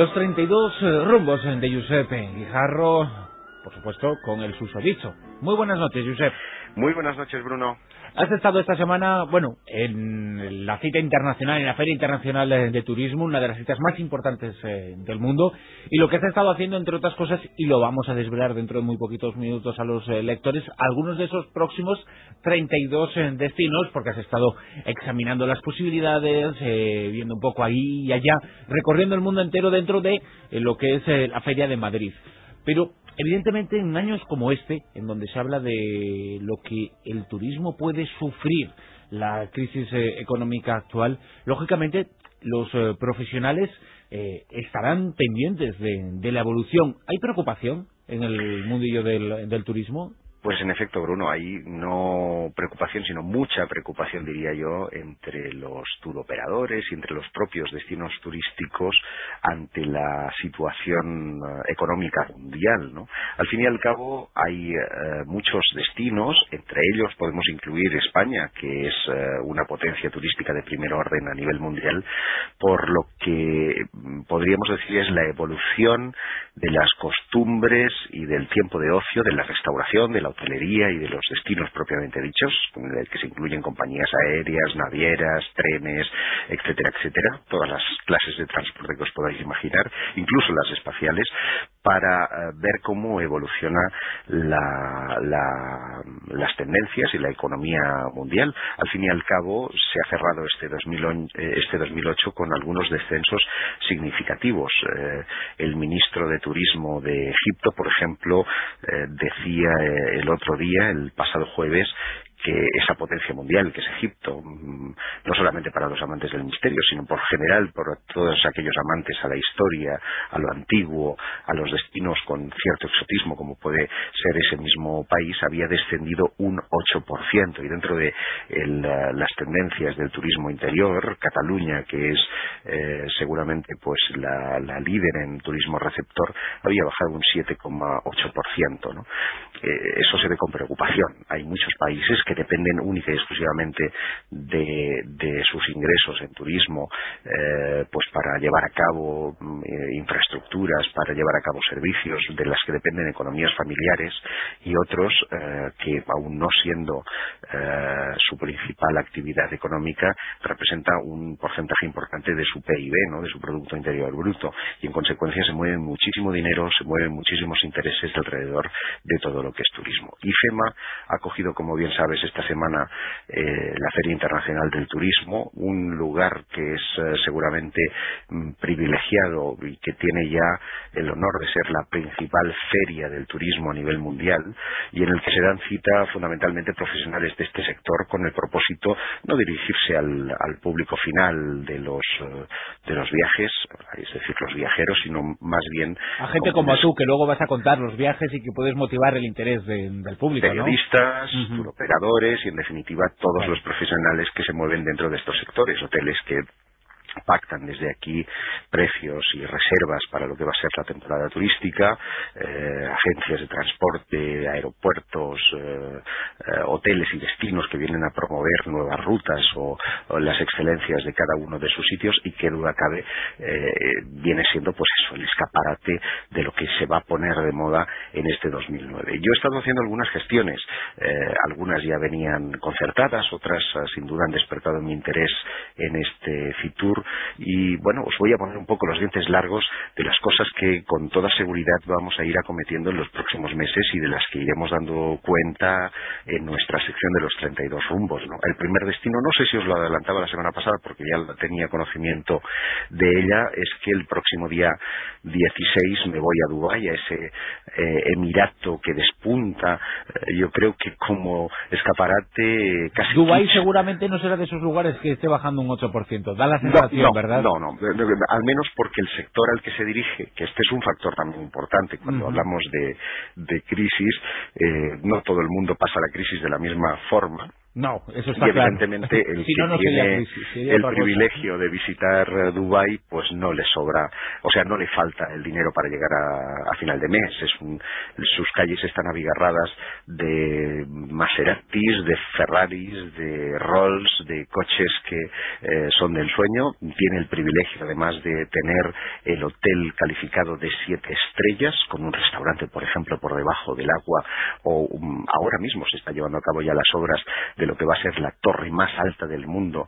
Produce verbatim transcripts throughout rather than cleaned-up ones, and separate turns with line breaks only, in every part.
Los treinta y dos eh, rumbos de Giuseppe Guijarro, por supuesto, con el susodicho. Muy buenas noches, Giuseppe.
Muy buenas noches, Bruno.
Has estado esta semana, bueno, en la cita internacional, en la Feria Internacional de Turismo, una de las citas más importantes eh, del mundo, y lo que has estado haciendo, entre otras cosas, y lo vamos a desvelar dentro de muy poquitos minutos a los eh, lectores, algunos de esos próximos treinta y dos eh, destinos, porque has estado examinando las posibilidades, eh, viendo un poco ahí y allá, recorriendo el mundo entero dentro de eh, lo que es eh, la Feria de Madrid. Pero evidentemente en años como este, en donde se habla de lo que el turismo puede sufrir, la crisis eh, económica actual, lógicamente los eh, profesionales eh, estarán pendientes de, de la evolución. ¿Hay preocupación en el mundillo del, del turismo?
Pues en efecto, Bruno, hay no preocupación, sino mucha preocupación, diría yo, entre los turoperadores y entre los propios destinos turísticos ante la situación uh, económica mundial, ¿no? Al fin y al cabo, hay uh, muchos destinos, entre ellos podemos incluir España, que es uh, una potencia turística de primer orden a nivel mundial, por lo que podríamos decir es la evolución de las costumbres y del tiempo de ocio, de la restauración, de la hotelería y de los destinos propiamente dichos, en el que se incluyen compañías aéreas, navieras, trenes, etcétera, etcétera, todas las clases de transporte que os podáis imaginar, incluso las espaciales, para uh, ver cómo evoluciona la, la, las tendencias y la economía mundial. Al fin y al cabo, se ha cerrado este, dos mil, eh, este dos mil ocho con algunos descensos significativos. Eh, el ministro de Turismo de Egipto, por ejemplo, eh, decía eh, el otro día, el pasado jueves, que esa potencia mundial que es Egipto, no solamente para los amantes del misterio, sino por general por todos aquellos amantes a la historia, a lo antiguo, a los destinos con cierto exotismo como puede ser ese mismo país, había descendido un ocho por ciento, y dentro de el, las tendencias del turismo interior, Cataluña, que es eh, seguramente pues la, la líder en turismo receptor, había bajado un siete coma ocho por ciento, ¿no? Eh, eso se ve con preocupación. Hay muchos países que dependen única y exclusivamente de, de sus ingresos en turismo, eh, pues para llevar a cabo eh, infraestructuras, para llevar a cabo servicios, de las que dependen economías familiares, y otros eh, que, aún no siendo eh, su principal actividad económica, representa un porcentaje importante de su P I B, ¿no?, de su Producto Interior Bruto, y en consecuencia se mueve muchísimo dinero, se mueven muchísimos intereses alrededor de todo lo que es turismo. IFEMA ha cogido, como bien sabes, esta semana eh, la Feria Internacional del Turismo, un lugar que es eh, seguramente mm, privilegiado y que tiene ya el honor de ser la principal feria del turismo a nivel mundial, y en el que se dan cita fundamentalmente profesionales de este sector con el propósito no dirigirse al, al público final de los eh, de los viajes, es decir, los viajeros, sino más bien
a gente como, como tú, que luego vas a contar los viajes y que puedes motivar el interés de, del público,
periodistas,
¿no? Uh-huh.
Turoperadores y, en definitiva, todos
Vale.
los profesionales que se mueven dentro de estos sectores, hoteles que pactan desde aquí precios y reservas para lo que va a ser la temporada turística, eh, agencias de transporte, aeropuertos, eh, eh, hoteles y destinos que vienen a promover nuevas rutas o, o las excelencias de cada uno de sus sitios, y que duda cabe eh, viene siendo pues eso, el escaparate de lo que se va a poner de moda en este dos mil nueve. Yo he estado haciendo algunas gestiones, eh, algunas ya venían concertadas, otras eh, sin duda han despertado mi interés en este Fitur. Y bueno, os voy a poner un poco los dientes largos de las cosas que con toda seguridad vamos a ir acometiendo en los próximos meses y de las que iremos dando cuenta en nuestra sección de los treinta y dos rumbos, ¿no? El primer destino, no sé si os lo adelantaba la semana pasada porque ya tenía conocimiento de ella, es que el próximo día dieciséis me voy a Dubái, a ese eh, emirato que despunta, eh, yo creo que como escaparate eh, casi...
Dubái seguramente no será de esos lugares que esté bajando un ocho por ciento, da la sensación...
No,
¿verdad?
No, no, al menos porque el sector al que se dirige, que este es un factor también importante cuando uh-huh. hablamos de, de crisis, eh, no todo el mundo pasa la crisis de la misma forma.
No, eso está
y
claro.
evidentemente el
si
que
no, no
tiene
crisis, sería
el
otra
privilegio de visitar eh, Dubái, pues no le sobra, o sea, no le falta el dinero para llegar a, a final de mes. Es un, sus calles están abigarradas de Maseratis, de Ferraris, de Rolls, de coches que eh, son de ensueño. Tiene el privilegio, además, de tener el hotel calificado de siete estrellas, con un restaurante, por ejemplo, por debajo del agua, o um, ahora mismo se está llevando a cabo ya las obras de lo que va a ser la torre más alta del mundo,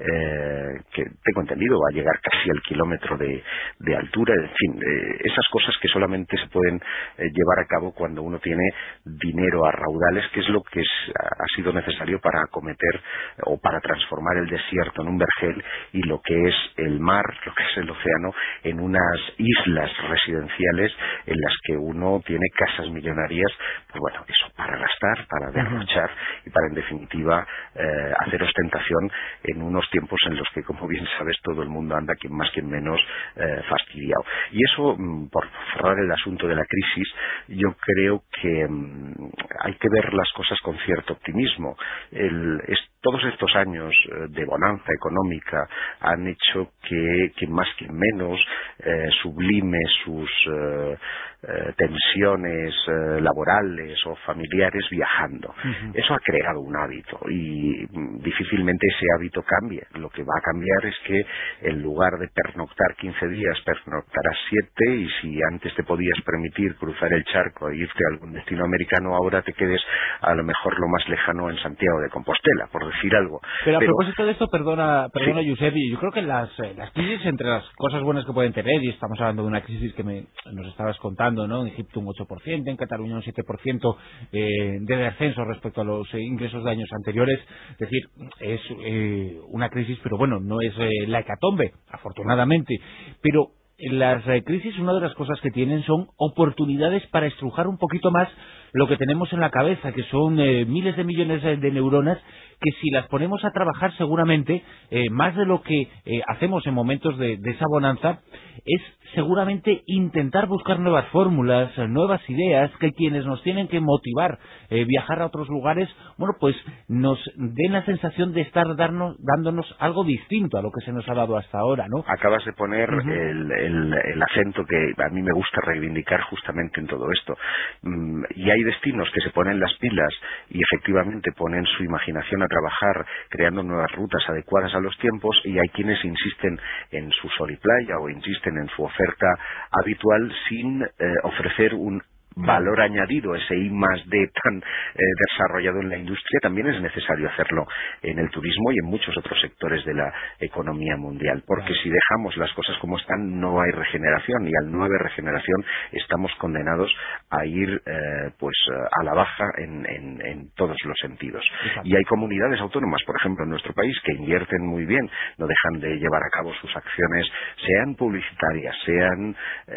eh, que tengo entendido va a llegar casi al kilómetro de, de altura. En fin, eh, esas cosas que solamente se pueden eh, llevar a cabo cuando uno tiene dinero a raudales, que es lo que es, ha sido necesario para acometer o para transformar el desierto en un vergel y lo que es el mar, lo que es el océano, en unas islas residenciales en las que uno tiene casas millonarias, pues bueno, eso, para gastar, para derrochar y para, en definitiva, eh, hacer ostentación en unos tiempos en los que, como bien sabes, todo el mundo anda, quien más, quien menos, eh, fastidiado. Y eso, por cerrar el asunto de la crisis, yo creo que mm, hay que ver las cosas con cierto optimismo. El, es, todos estos años eh, de bonanza económica han hecho que, quien más, quien menos, eh, sublime sus eh, eh, tensiones eh, laborales o familiares viajando. Uh-huh. Eso ha creado un hábito y mm, difícilmente ese hábito cambie. Lo que va a cambiar es que en lugar de pernoctar quince días, pernoctarás siete, y si antes te podías permitir cruzar el charco e irte a algún destino americano, ahora te quedes a lo mejor lo más lejano en Santiago de Compostela, por decir algo.
Pero a
Pero,
propósito de esto, perdona, perdona
sí.
Josep, yo creo que las, eh, las crisis, entre las cosas buenas que pueden tener, y estamos hablando de una crisis que me, nos estabas contando, ¿no? En Egipto un ocho por ciento, en Cataluña un siete por ciento eh, de descenso respecto a los eh, ingresos de años anteriores. Es decir, es eh, una crisis, pero bueno, no es eh, la hecatombe, afortunadamente. Pero en las eh, crisis, una de las cosas que tienen son oportunidades para estrujar un poquito más lo que tenemos en la cabeza, que son eh, miles de millones de, de neuronas, que si las ponemos a trabajar seguramente, eh, más de lo que eh, hacemos en momentos de, de esa bonanza, es seguramente intentar buscar nuevas fórmulas, nuevas ideas, que quienes nos tienen que motivar eh, viajar a otros lugares, bueno, pues nos den la sensación de estar darnos, dándonos algo distinto a lo que se nos ha dado hasta ahora, ¿no?
Acabas de poner
Uh-huh.
el, el, el acento que a mí me gusta reivindicar justamente en todo esto. Mm, y hay destinos que se ponen las pilas y efectivamente ponen su imaginación a trabajar creando nuevas rutas adecuadas a los tiempos, y hay quienes insisten en su sol y playa o insisten en su oferta habitual sin eh, ofrecer un valor añadido, ese I más D tan eh, desarrollado en la industria. También es necesario hacerlo en el turismo y en muchos otros sectores de la economía mundial, porque claro, si dejamos las cosas como están, no hay regeneración, y al no haber regeneración estamos condenados a ir eh, pues a la baja en, en, en todos los sentidos. Exacto. Y hay comunidades autónomas, por ejemplo, en nuestro país, que invierten muy bien, no dejan de llevar a cabo sus acciones, sean publicitarias, sean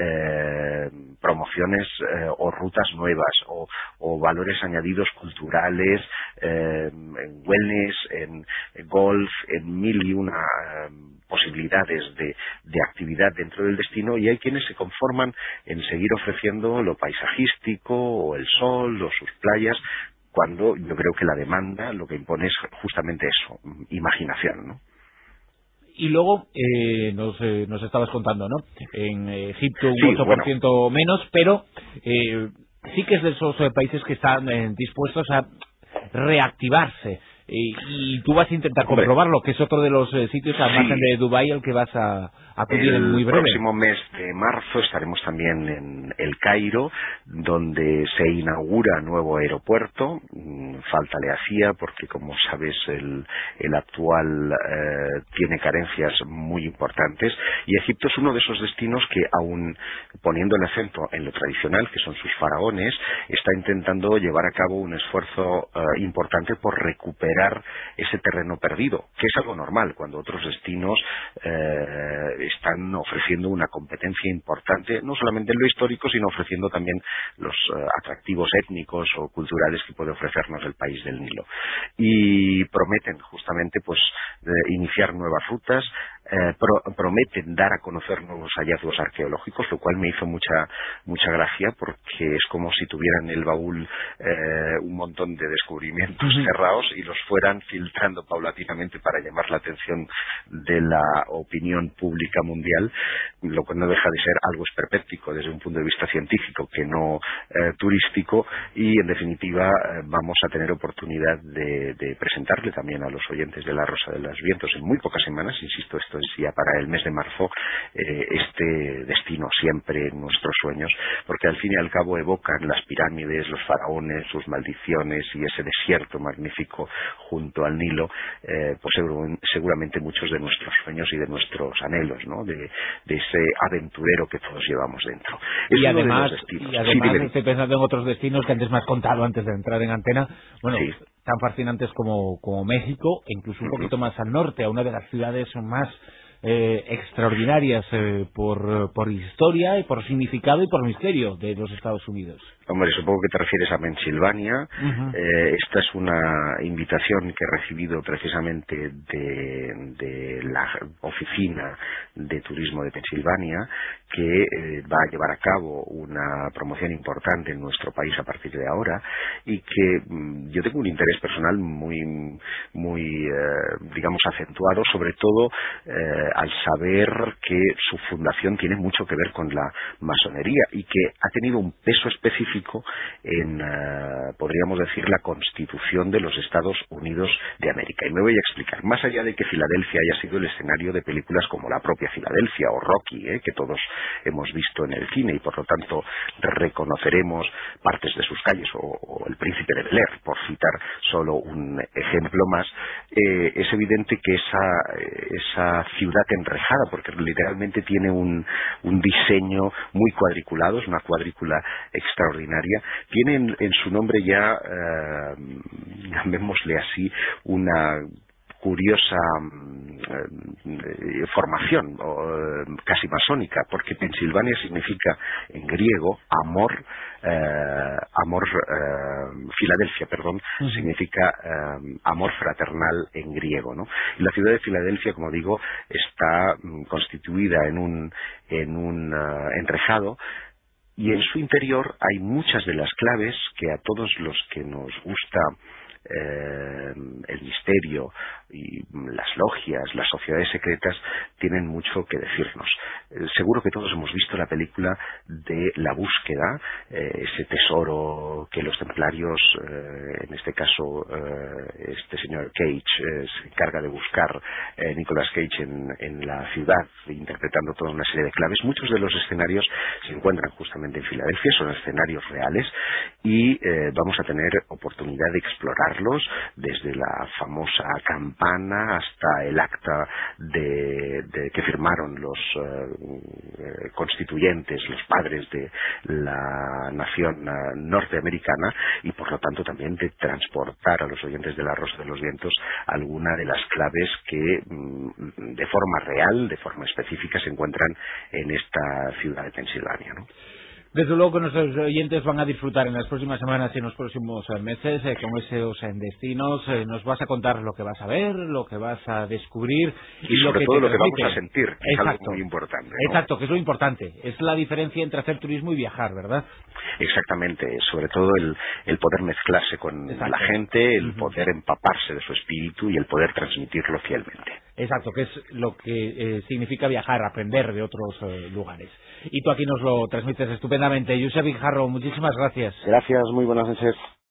eh, promociones eh, o rutas nuevas o, o valores añadidos culturales, eh, en wellness, en, en golf, en mil y una eh, posibilidades de, de actividad dentro del destino, y hay quienes se conforman en seguir ofreciendo lo paisajístico o el sol o sus playas, cuando yo creo que la demanda lo que impone es justamente eso, imaginación, ¿no?
Y luego eh, nos, eh, nos estabas contando, ¿no? En Egipto un
sí,
ocho por ciento bueno. menos, pero eh, sí que es de esos eh, países que están eh, dispuestos a reactivarse. Y, y tú vas a intentar Hombre, comprobarlo, que es otro de los eh, sitios al sí, margen de Dubái al que vas a acudir en muy breve.
El próximo mes de marzo estaremos también en El Cairo, donde se inaugura nuevo aeropuerto. Falta le hacía porque, como sabes, el, el actual eh, tiene carencias muy importantes, y Egipto es uno de esos destinos que, aun poniendo el acento en lo tradicional, que son sus faraones, está intentando llevar a cabo un esfuerzo eh, importante por recuperar ese terreno perdido, que es algo normal cuando otros destinos eh, están ofreciendo una competencia importante, no solamente en lo histórico, sino ofreciendo también los eh, atractivos étnicos o culturales que puede ofrecernos el país del Nilo. Y prometen justamente pues eh, iniciar nuevas rutas, eh, pro, prometen dar a conocer nuevos hallazgos arqueológicos, lo cual me hizo mucha mucha gracia, porque es como si tuvieran en el baúl eh, un montón de descubrimientos uh-huh. cerrados y los fueran filtrando paulatinamente para llamar la atención de la opinión pública mundial, lo cual no deja de ser algo esperpéntico desde un punto de vista científico que no eh, turístico, y en definitiva eh, vamos a tener oportunidad de, de presentarle también a los oyentes de La Rosa de los Vientos en muy pocas semanas, insisto, esto es ya para el mes de marzo, eh, este destino siempre en nuestros sueños, porque al fin y al cabo evocan las pirámides, los faraones, sus maldiciones y ese desierto magnífico junto al Nilo, eh, pues seguramente muchos de nuestros sueños y de nuestros anhelos, ¿no? de, de ese aventurero que todos llevamos dentro. Es
y,
uno
además,
de los destinos.
y además
sí,
estoy pensando en otros destinos que antes me has contado antes de entrar en antena, bueno,
sí.
tan fascinantes como, como México, e incluso un poquito más al norte, a una de las ciudades más eh, extraordinarias eh, por, por historia y por significado y por misterio de los Estados Unidos.
Hombre, supongo que te refieres a Pensilvania. Uh-huh. eh, esta es una invitación que he recibido precisamente de, de la Oficina de Turismo de Pensilvania, que eh, va a llevar a cabo una promoción importante en nuestro país a partir de ahora, y que mm, yo tengo un interés personal muy, muy eh, digamos, acentuado, sobre todo eh, al saber que su fundación tiene mucho que ver con la masonería y que ha tenido un peso específico en, uh, podríamos decir, la Constitución de los Estados Unidos de América. Y me voy a explicar. Más allá de que Filadelfia haya sido el escenario de películas como la propia Filadelfia o Rocky, ¿eh? que todos hemos visto en el cine y por lo tanto reconoceremos partes de sus calles, o, o El Príncipe de Bel-Air, por citar solo un ejemplo más, eh, es evidente que esa, esa ciudad enrejada, porque literalmente tiene un, un diseño muy cuadriculado, es una cuadrícula extraordinaria, tiene en, en su nombre ya, eh, llamémosle así, una curiosa eh, formación eh, casi masónica, porque Pensilvania significa en griego amor, eh, amor eh, Filadelfia, perdón, uh-huh. significa eh, amor fraternal en griego, ¿no? Y la ciudad de Filadelfia, como digo, está mm, constituida en un en un uh, enrejado, y en su interior hay muchas de las claves que a todos los que nos gusta eh, el misterio y las logias, las sociedades secretas, tienen mucho que decirnos. Eh, seguro que todos hemos visto la película de La Búsqueda, eh, ese tesoro que los templarios, eh, en este caso eh, este señor Cage, eh, se encarga de buscar, eh, Nicolas Cage en, en la ciudad, interpretando toda una serie de claves. Muchos de los escenarios se encuentran justamente en Filadelfia, son escenarios reales, y eh, vamos a tener oportunidad de explorarlos desde la famosa campana hasta el acta de, de que firmaron los eh, constituyentes, los padres de la nación uh, norteamericana, y por lo tanto también de transportar a los oyentes de La Rosa de los Vientos alguna de las claves que mm, de forma real, de forma específica, se encuentran en esta ciudad de Pensilvania, ¿no?
Desde luego que nuestros oyentes van a disfrutar en las próximas semanas y en los próximos meses eh, con esos eh, destinos. Eh, nos vas a contar lo que vas a ver, lo que vas a descubrir y,
y
lo
sobre
que
todo
te
lo que
permite.
vamos a sentir, que
Exacto.
es algo muy importante, ¿no?
Exacto, que es lo importante. Es la diferencia entre hacer turismo y viajar, ¿verdad?
Exactamente, sobre todo el, el poder mezclarse con
Exacto.
la gente, el
Uh-huh.
poder empaparse de su espíritu y el poder transmitirlo fielmente.
Exacto, que es lo que eh, significa viajar, aprender de otros eh, lugares. Y tú aquí nos lo transmites estupendamente. Josep Guijarro, muchísimas gracias.
Gracias, muy buenas noches.